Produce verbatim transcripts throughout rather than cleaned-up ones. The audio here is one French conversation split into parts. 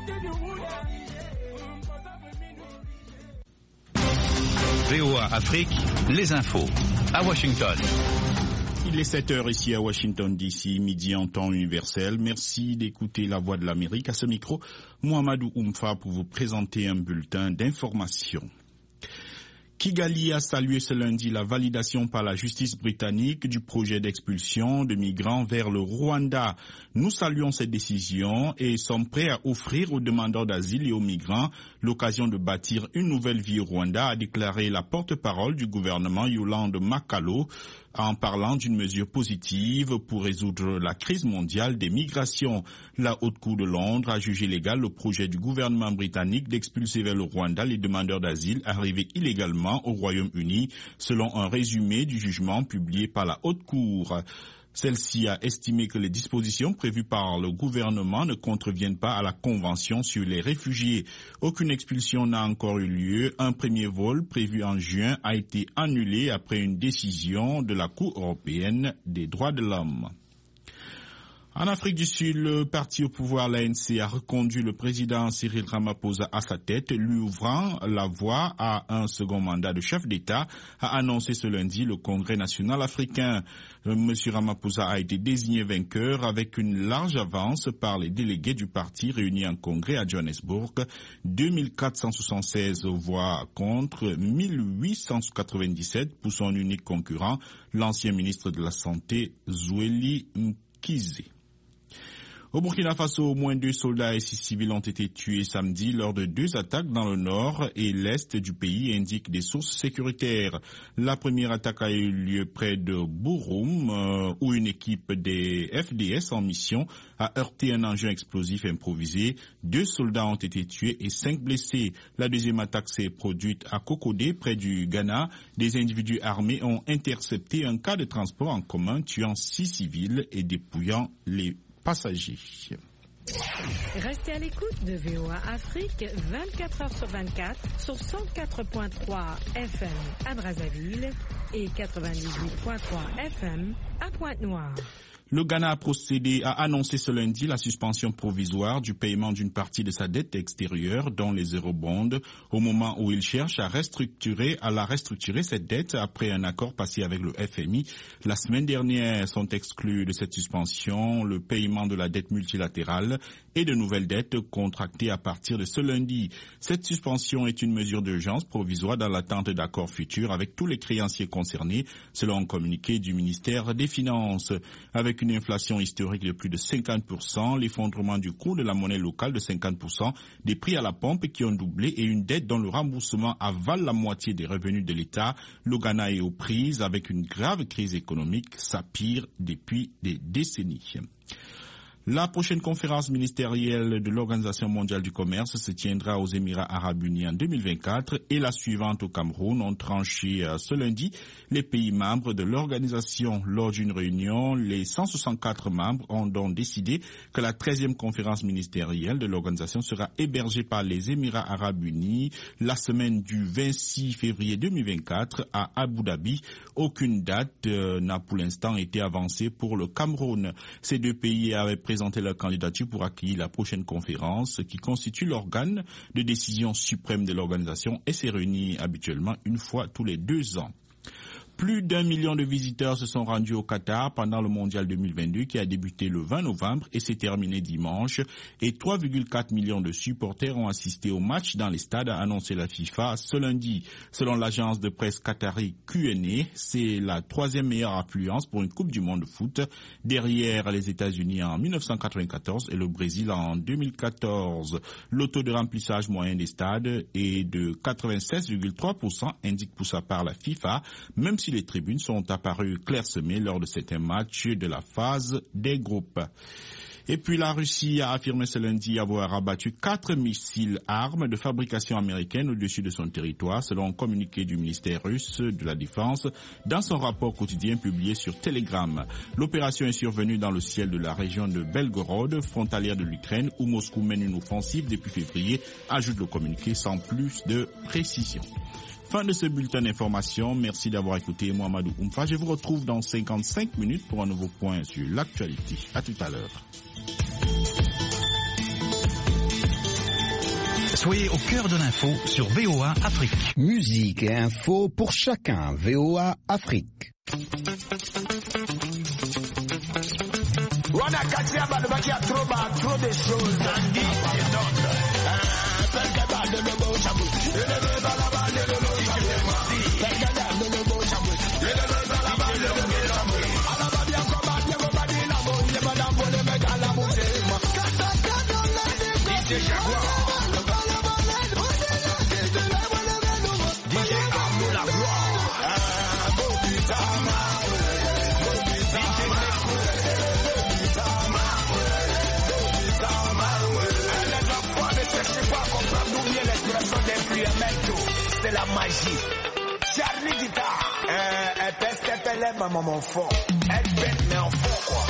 V O A Afrique, les infos, à Washington. Il est sept heures ici à Washington D C, midi en temps universel. Merci d'écouter La Voix de l'Amérique. À ce micro, Mohamedou Oumfa pour vous présenter un bulletin d'information. Kigali a salué ce lundi la validation par la justice britannique du projet d'expulsion de migrants vers le Rwanda. Nous saluons cette décision et sommes prêts à offrir aux demandeurs d'asile et aux migrants l'occasion de bâtir une nouvelle vie au Rwanda, a déclaré la porte-parole du gouvernement Yolande Makalo, en parlant d'une mesure positive pour résoudre la crise mondiale des migrations. La Haute Cour de Londres a jugé légal le projet du gouvernement britannique d'expulser vers le Rwanda les demandeurs d'asile arrivés illégalement au Royaume-Uni, selon un résumé du jugement publié par la Haute Cour. Celle-ci a estimé que les dispositions prévues par le gouvernement ne contreviennent pas à la Convention sur les réfugiés. Aucune expulsion n'a encore eu lieu. Un premier vol prévu en juin a été annulé après une décision de la Cour européenne des droits de l'homme. En Afrique du Sud, le parti au pouvoir, l'A N C, a reconduit le président Cyril Ramaphosa à sa tête, lui ouvrant la voie à un second mandat de chef d'État, a annoncé ce lundi le Congrès national africain. Monsieur Ramaphosa a été désigné vainqueur avec une large avance par les délégués du parti réunis en congrès à Johannesburg, deux mille quatre cent soixante-seize voix contre mille huit cent quatre-vingt-dix-sept pour son unique concurrent, l'ancien ministre de la Santé, Zweli Mkhize. Au Burkina Faso, au moins deux soldats et six civils ont été tués samedi lors de deux attaques dans le nord et l'est du pays, indiquent des sources sécuritaires. La première attaque a eu lieu près de Bouroum, euh, où une équipe des F D S en mission a heurté un engin explosif improvisé. Deux soldats ont été tués et cinq blessés. La deuxième attaque s'est produite à Kokodé, près du Ghana. Des individus armés ont intercepté un cas de transport en commun, tuant six civils et dépouillant les passagers. Restez à l'écoute de V O A Afrique vingt-quatre heures sur vingt-quatre sur cent quatre virgule trois F M à Brazzaville et quatre-vingt-dix-huit virgule trois F M à Pointe-Noire. Le Ghana a procédé à annoncer ce lundi la suspension provisoire du paiement d'une partie de sa dette extérieure, dont les eurobonds, au moment où il cherche à restructurer, à la restructurer cette dette après un accord passé avec le F M I. La semaine dernière sont exclus de cette suspension le paiement de la dette multilatérale et de nouvelles dettes contractées à partir de ce lundi. Cette suspension est une mesure d'urgence provisoire dans l'attente d'accords futurs avec tous les créanciers concernés, selon un communiqué du ministère des Finances. Avec une inflation historique de plus de cinquante pour cent, l'effondrement du cours de la monnaie locale de cinquante pour cent, des prix à la pompe qui ont doublé et une dette dont le remboursement avale la moitié des revenus de l'État, le Ghana est aux prises avec une grave crise économique, sa pire depuis des décennies. La prochaine conférence ministérielle de l'Organisation mondiale du commerce se tiendra aux Émirats arabes unis en deux mille vingt-quatre et la suivante au Cameroun ont tranché ce lundi les pays membres de l'organisation. Lors d'une réunion, les cent soixante-quatre membres ont donc décidé que la treizième conférence ministérielle de l'organisation sera hébergée par les Émirats arabes unis la semaine du vingt-six février deux mille vingt-quatre à Abu Dhabi. Aucune date euh, n'a pour l'instant été avancée pour le Cameroun. Ces deux pays avaient présenté leur candidature pour accueillir la prochaine conférence qui constitue l'organe de décision suprême de l'organisation et s'est réunie habituellement une fois tous les deux ans. Plus d'un million de visiteurs se sont rendus au Qatar pendant le mondial deux mille vingt-deux qui a débuté le vingt novembre et s'est terminé dimanche. Et trois virgule quatre millions de supporters ont assisté au match dans les stades, a annoncé la FIFA ce lundi. Selon l'agence de presse qatari Q N A, c'est la troisième meilleure affluence pour une Coupe du Monde de foot, derrière les États-Unis en mille neuf cent quatre-vingt-quatorze et le Brésil en deux mille quatorze. Le taux de remplissage moyen des stades est de quatre-vingt-seize virgule trois pour cent, indique pour sa part la FIFA, même si les tribunes sont apparues clairsemées lors de certains matchs de la phase des groupes. Et puis la Russie a affirmé ce lundi avoir abattu quatre missiles armes de fabrication américaine au-dessus de son territoire, selon un communiqué du ministère russe de la Défense dans son rapport quotidien publié sur Telegram. L'opération est survenue dans le ciel de la région de Belgorod, frontalière de l'Ukraine, où Moscou mène une offensive depuis février, ajoute le communiqué sans plus de précision. Fin de ce bulletin d'information. Merci d'avoir écouté Mohamedou Oumfa. Je vous retrouve dans cinquante-cinq minutes pour un nouveau point sur l'actualité. À tout à l'heure. Soyez au cœur de l'info sur V O A Afrique. Musique et info pour chacun. V O A Afrique. C'est la magie. Charlie Guitar, un peste elle lève un moment fort. Elle bête mais en fort quoi.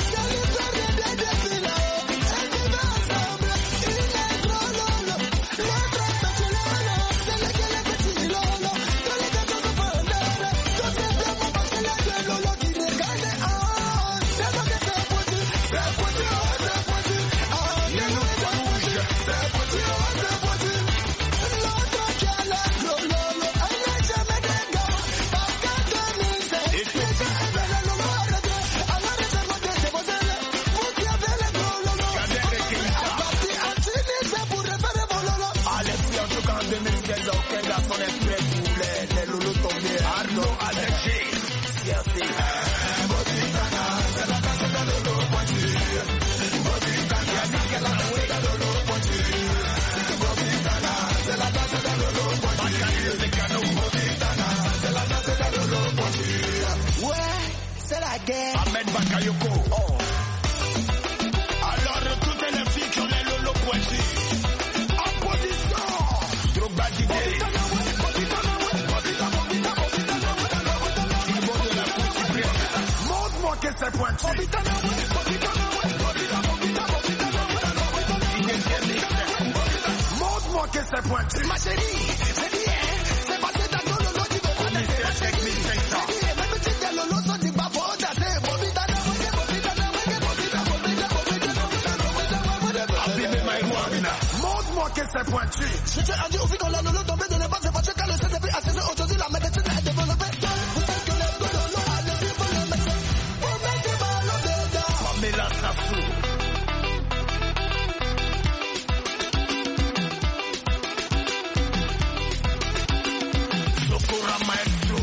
Ahmed Bakayoko. Oh. Alors toutes les filles qui ont les lolo pointus. Applaudissons. Drogba d'idée. Montre-moi que c'est pointu. Montre-moi que c'est pointu. Ma chérie, c'est bien. C'est passé dans ton lolo, tu veux pas de montre-moi que c'est pointu. Je t'ai dit au fil qu'on l'a lolo tombé de l'époque, c'est pas que le C D P a cessé aujourd'hui la médecine est développée. Vous savez que les gars de l'eau a laissé pour le médecin. Vous mettez mal au dedans. Pamela Safou. Sokora Maestro.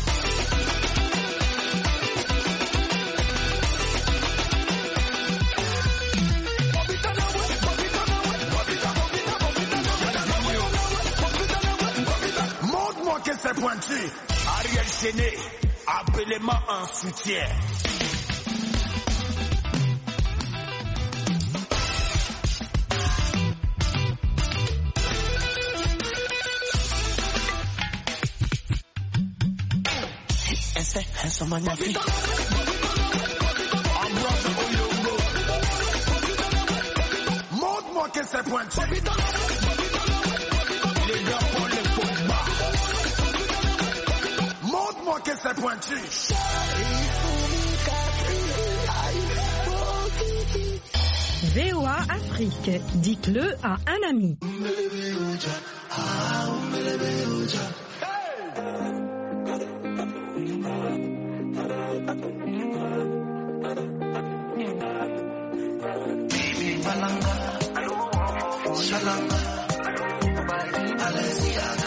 Que c'est pointu. Ariel Chené, appelez-moi un soutien. C'est un magnifique. Montre-moi que c'est pointu. Les gars pour les combats. Montre-moi que c'est pointu. V O A Afrique, dites-le à un ami. Shalanga, Alexia.